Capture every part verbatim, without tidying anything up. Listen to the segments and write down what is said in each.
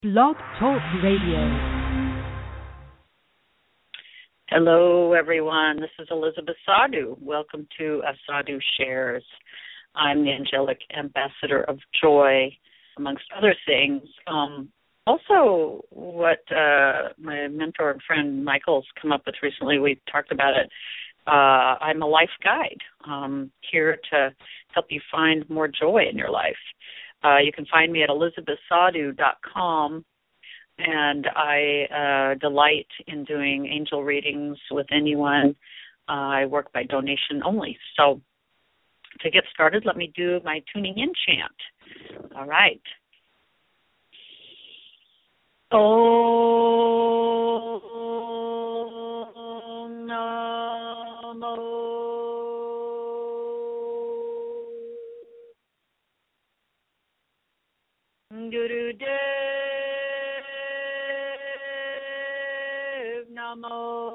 Blog Talk Radio. Hello, everyone. This is Elizabeth Sadhu. Welcome to uh, Sadhu Shares. I'm the angelic ambassador of joy, amongst other things. Um, also, what uh, my mentor and friend Michael's come up with recently, we talked about it. Uh, I'm a life guide, um, here to help you find more joy in your life. Uh, you can find me at elizabeth sadhu dot com. And I uh, delight in doing angel readings with anyone. Uh, I work by donation only. So to get started, let me do my tuning in chant. All right. Om Namo Gurudev Namo.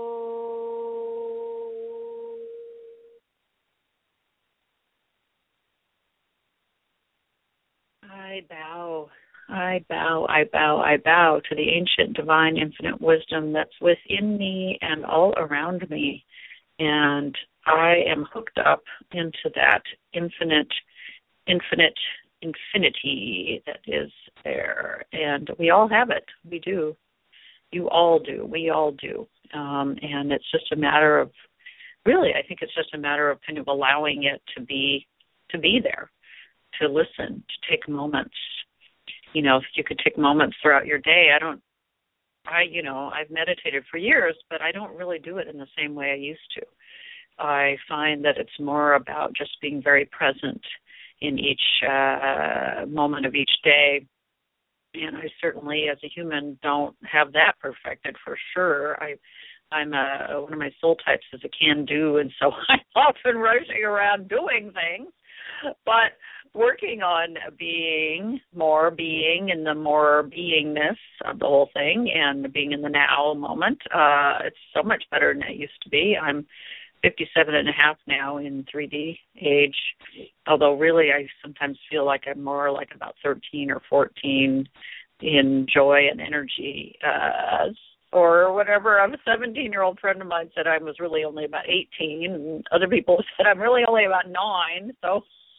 I bow, I bow, I bow, I bow to the ancient, divine, infinite wisdom that's within me and all around me. And I am hooked up into that infinite, infinite, infinity that is there. And we all have it. We do. You all do. We all do. Um, and it's just a matter of, really, I think it's just a matter of kind of allowing it to be, to be there, to listen, to take moments. You know, if you could take moments throughout your day, I don't, I, you know, I've meditated for years, but I don't really do it in the same way I used to. I find that it's more about just being very present in each uh, moment of each day. And I certainly, as a human, don't have that perfected for sure. I, I'm a, one of my soul types is a can-do, and so I'm often rushing around doing things. But working on being, more being, and the more beingness of the whole thing, and being in the now moment, uh, it's so much better than it used to be. I'm fifty-seven and a half now in three D age, although really I sometimes feel like I'm more like about thirteen or fourteen in joy and energy, uh, or whatever. I'm a seventeen-year-old friend of mine said I was really only about eighteen, and other people said I'm really only about nine, so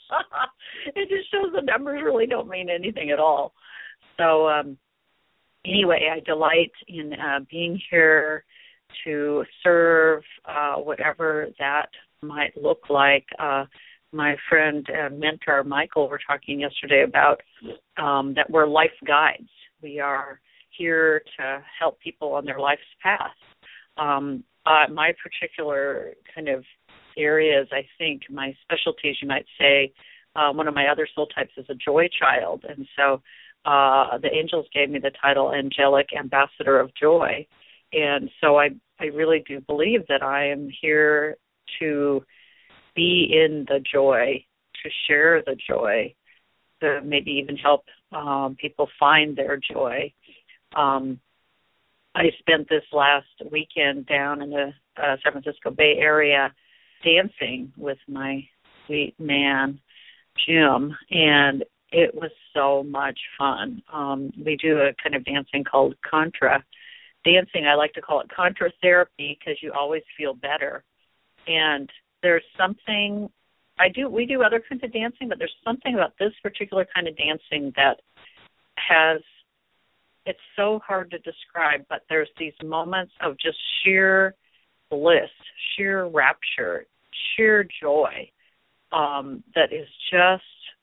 it just shows the numbers really don't mean anything at all. So um, anyway, I delight in uh, being here to serve, uh, whatever that might look like. Uh, my friend and mentor, Michael, were talking yesterday about um, that we're life guides. We are here to help people on their life's path. Um, uh, my particular kind of areas, I think, my specialties, you might say, uh, one of my other soul types is a joy child. And so uh, the angels gave me the title Angelic Ambassador of Joy. And so I, I really do believe that I am here to be in the joy, to share the joy, to maybe even help um, people find their joy. Um, I spent this last weekend down in the uh, San Francisco Bay Area dancing with my sweet man, Jim, and it was so much fun. Um, we do a kind of dancing called Contra dancing. I like to call it Contra therapy because you always feel better. And there's something, I do, we do other kinds of dancing, but there's something about this particular kind of dancing that has, it's so hard to describe, but there's these moments of just sheer bliss, sheer rapture, sheer joy um, that is just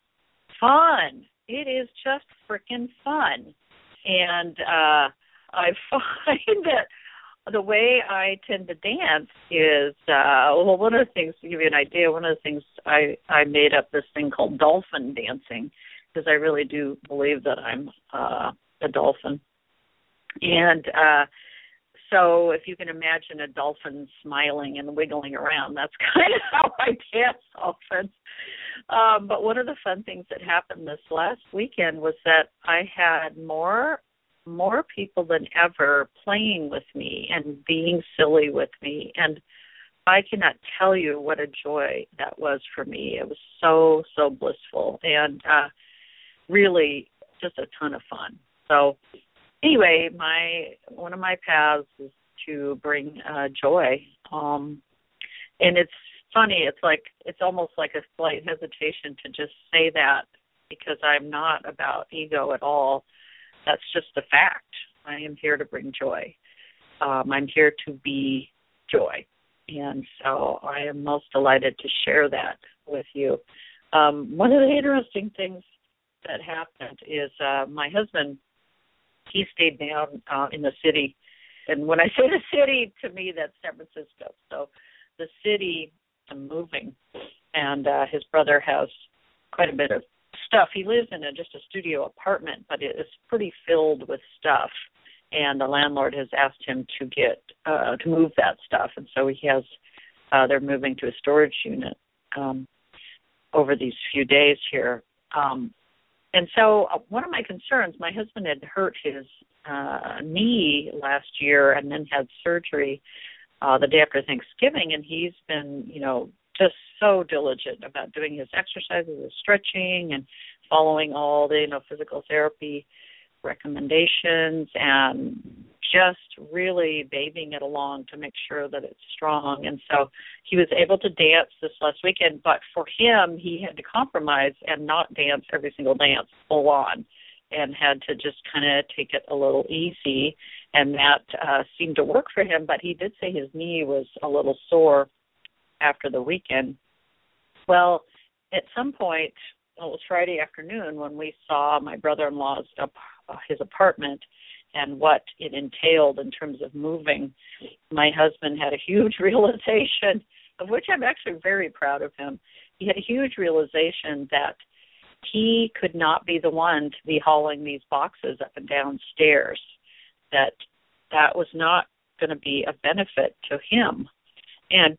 fun. It is just freaking fun. And uh, I find that the way I tend to dance is, uh, well, one of the things, to give you an idea, one of the things I, I made up this thing called dolphin dancing, because I really do believe that I'm uh, a dolphin. And uh, so if you can imagine a dolphin smiling and wiggling around, that's kind of how I dance often. Um, but one of the fun things that happened this last weekend was that I had more more people than ever playing with me and being silly with me. And I cannot tell you what a joy that was for me. It was so, so blissful and uh, really just a ton of fun. So anyway, my one of my paths is to bring uh, joy. Um, and it's funny, it's like it's almost like a slight hesitation to just say that because I'm not about ego at all. That's just a fact. I am here to bring joy. Um, I'm here to be joy. And so I am most delighted to share that with you. Um, one of the interesting things that happened is uh, my husband, he stayed down uh, in the city. And when I say the city, to me, that's San Francisco. So the city, I'm moving, and uh, his brother has quite a bit of stuff. He lives in a, just a studio apartment, but it is pretty filled with stuff. And the landlord has asked him to get uh, to move that stuff, and so he has. Uh, they're moving to a storage unit um, over these few days here. Um, and so uh, one of my concerns, my husband had hurt his uh, knee last year, and then had surgery uh, the day after Thanksgiving, and he's been, you know, just so diligent about doing his exercises, his stretching, and following all the, you know, physical therapy recommendations, and just really babying it along to make sure that it's strong. And so he was able to dance this last weekend, but for him, he had to compromise and not dance every single dance full on, and had to just kind of take it a little easy, and that uh, seemed to work for him, but he did say his knee was a little sore after the weekend. Well, at some point, well, it was Friday afternoon when we saw my brother-in-law's uh, his apartment and what it entailed in terms of moving. My husband had a huge realization, of which I'm actually very proud of him. He had a huge realization that he could not be the one to be hauling these boxes up and down stairs, that that was not going to be a benefit to him. And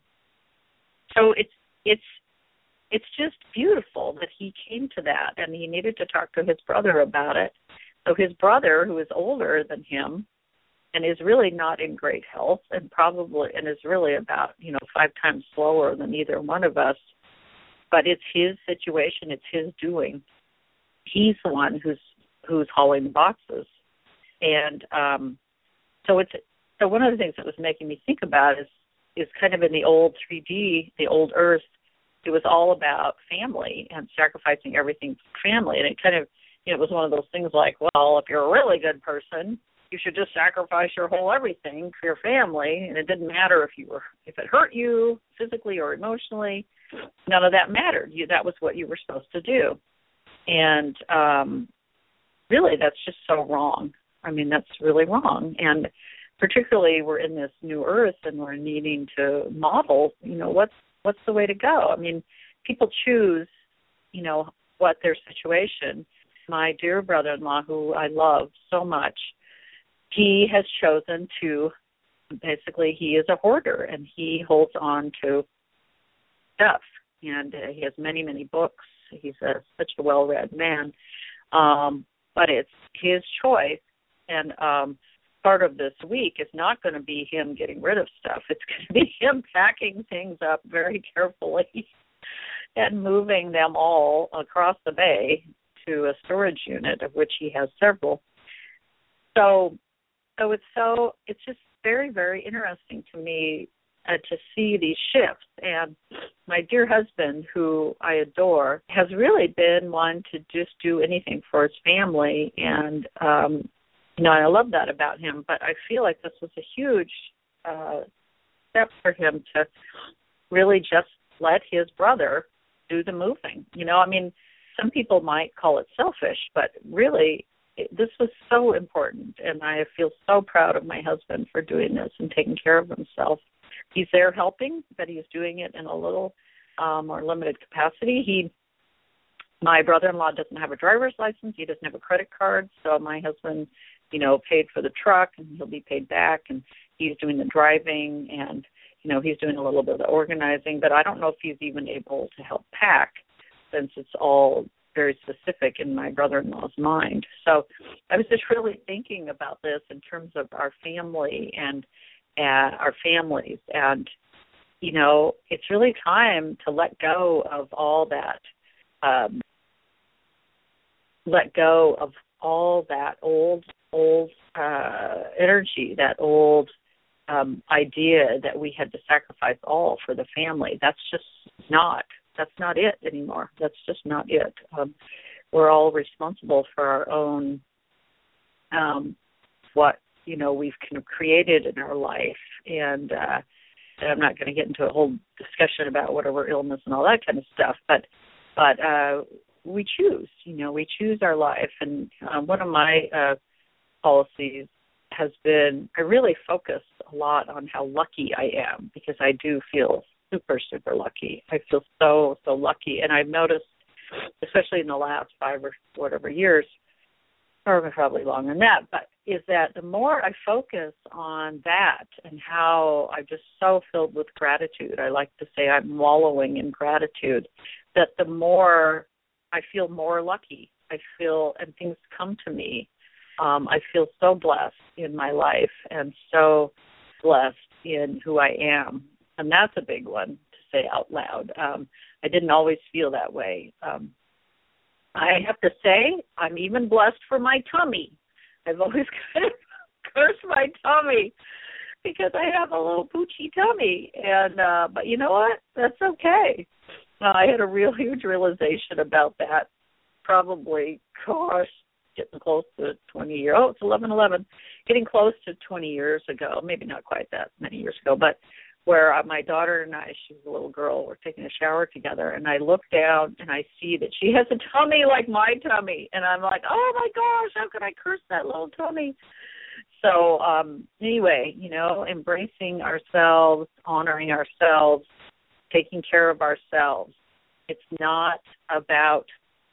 so it's it's it's just beautiful that he came to that, and he needed to talk to his brother about it. So his brother, who is older than him and is really not in great health, and probably and is really about, you know, five times slower than either one of us, but it's his situation, it's his doing. He's the one who's who's hauling the boxes. And um, so it's so one of the things that was making me think about is is kind of in the old three D, the old Earth, it was all about family and sacrificing everything for family. And it kind of, you know, it was one of those things like, well, if you're a really good person, you should just sacrifice your whole everything for your family, and it didn't matter if you were if it hurt you physically or emotionally. None of that mattered. You, that was what you were supposed to do. And um, really, that's just so wrong. I mean, that's really wrong. And particularly, we're in this new earth, and we're needing to model, you know, what's what's the way to go. I mean, people choose, you know, what their situation. My dear brother-in-law, who I love so much, he has chosen to, basically, he is a hoarder, and he holds on to stuff. And uh, he has many, many books. He's a, such a well-read man. Um, but it's his choice. And um, part of this week is not going to be him getting rid of stuff. It's going to be him packing things up very carefully and moving them all across the bay to a storage unit, of which he has several. So, so it's so it's just very, very interesting to me uh, to see these shifts. And my dear husband, who I adore, has really been one to just do anything for his family. And um, you know, I love that about him. But I feel like this was a huge uh, step for him to really just let his brother do the moving. You know, I mean, some people might call it selfish, but really it, this was so important, and I feel so proud of my husband for doing this and taking care of himself. He's there helping, but he's doing it in a little um, more limited capacity. He, my brother-in-law doesn't have a driver's license. He doesn't have a credit card, so my husband, you know, paid for the truck, and he'll be paid back, and he's doing the driving, and, you know, he's doing a little bit of the organizing, but I don't know if he's even able to help pack, since it's all very specific in my brother-in-law's mind. So I was just really thinking about this in terms of our family and uh, our families. And, you know, it's really time to let go of all that, um, let go of all that old, old uh, energy, that old um, idea that we had to sacrifice all for the family. That's just not, that's not it anymore. That's just not it. Um, we're all responsible for our own, um, what, you know, we've kind of created in our life. And, uh, and I'm not going to get into a whole discussion about whatever illness and all that kind of stuff, but, but, uh, we choose, you know, we choose our life. And uh, one of my uh, policies has been, I really focus a lot on how lucky I am, because I do feel super, super lucky. I feel so, so lucky. And I've noticed, especially in the last five or whatever years, or probably longer than that, but is that the more I focus on that and how I'm just so filled with gratitude, I like to say I'm wallowing in gratitude, that the more I feel more lucky. I feel, and things come to me. Um, I feel so blessed in my life and so blessed in who I am. And that's a big one to say out loud. Um, I didn't always feel that way. Um, I have to say, I'm even blessed for my tummy. I've always kind of cursed my tummy because I have a little poochy tummy. And uh, but you know what? That's okay. Uh, I had a real huge realization about that. Probably, gosh, getting close to twenty years. Oh, it's eleven eleven. Getting close to twenty years ago. Maybe not quite that many years ago, but where uh, my daughter and I, she was a little girl, we're taking a shower together, and I look down and I see that she has a tummy like my tummy, and I'm like, oh my gosh, how could I curse that little tummy? So um, anyway, you know, embracing ourselves, honoring ourselves, taking care of ourselves. It's not about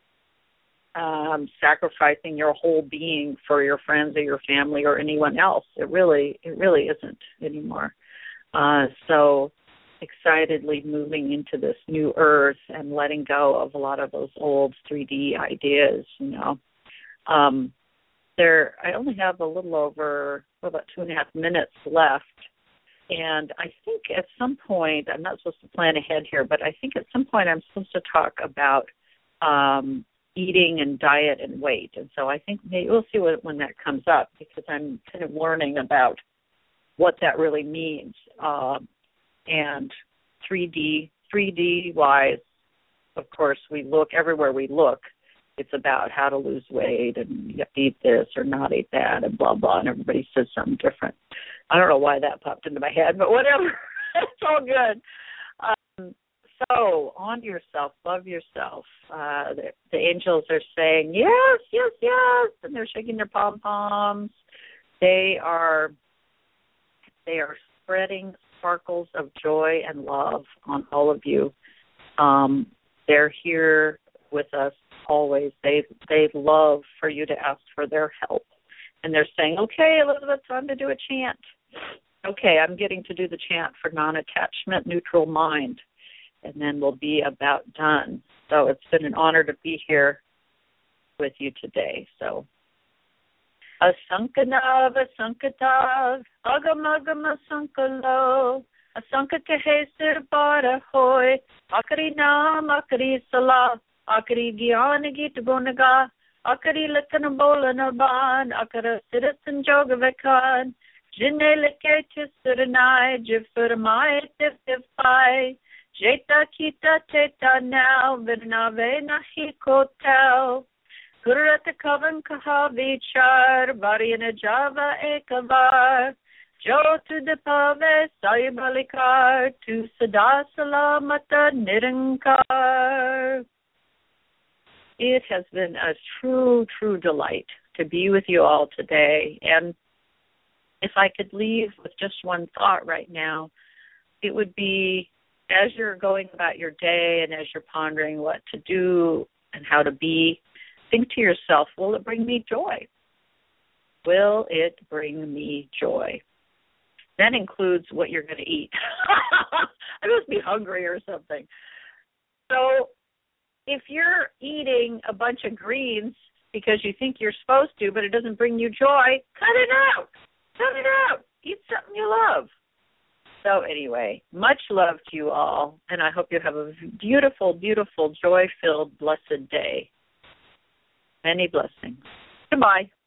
um, sacrificing your whole being for your friends or your family or anyone else. It really, it really isn't anymore. Uh, so excitedly moving into this new earth and letting go of a lot of those old three D ideas, you know. Um, there, I only have a little over, well, about two and a half minutes left. And I think at some point, I'm not supposed to plan ahead here, but I think at some point I'm supposed to talk about um, eating and diet and weight. And so I think maybe we'll see what, when that comes up, because I'm kind of learning about what that really means. Um, and three D, three D wise, of course, we look everywhere we look. It's about how to lose weight and you have to eat this or not eat that and blah, blah, and everybody says something different. I don't know why that popped into my head, but whatever. It's all good. Um, so, on yourself, love yourself. Uh, the, the angels are saying, yes, yes, yes, and they're shaking their pom-poms. They are, they are spreading sparkles of joy and love on all of you. Um, they're here with us always. They they love for you to ask for their help. And they're saying, okay, Elizabeth, time to do a chant. Okay, I'm getting to do the chant for non-attachment, neutral mind. And then we'll be about done. So it's been an honor to be here with you today. So, Asankanav, Asankatav, Agamagam, Asankalo, Asankatahe Sirbara Hoy, Akari Nam, Akari Salah, Akari Gyan Git Gunaga, Akari Likan Bolanaban, Akara Citizen Jogavekan, Jine Leke Suranai, Jifurmai Tiftifai, Jeta Kita Teta now, Vidnave Nahi Kotel, Kurata Kavan Kahavi Char, Variana Java Ekavar, Jo to the Pave, Sayabalikar, to Sada Salamata Nirankar. It has been a true, true delight to be with you all today. And if I could leave with just one thought right now, it would be, as you're going about your day and as you're pondering what to do and how to be, think to yourself, will it bring me joy? Will it bring me joy? That includes what you're going to eat. I must be hungry or something. So if you're eating a bunch of greens because you think you're supposed to, but it doesn't bring you joy, cut it out. Cut it out. Eat something you love. So anyway, much love to you all, and I hope you have a beautiful, beautiful, joy-filled, blessed day. Many blessings. Goodbye.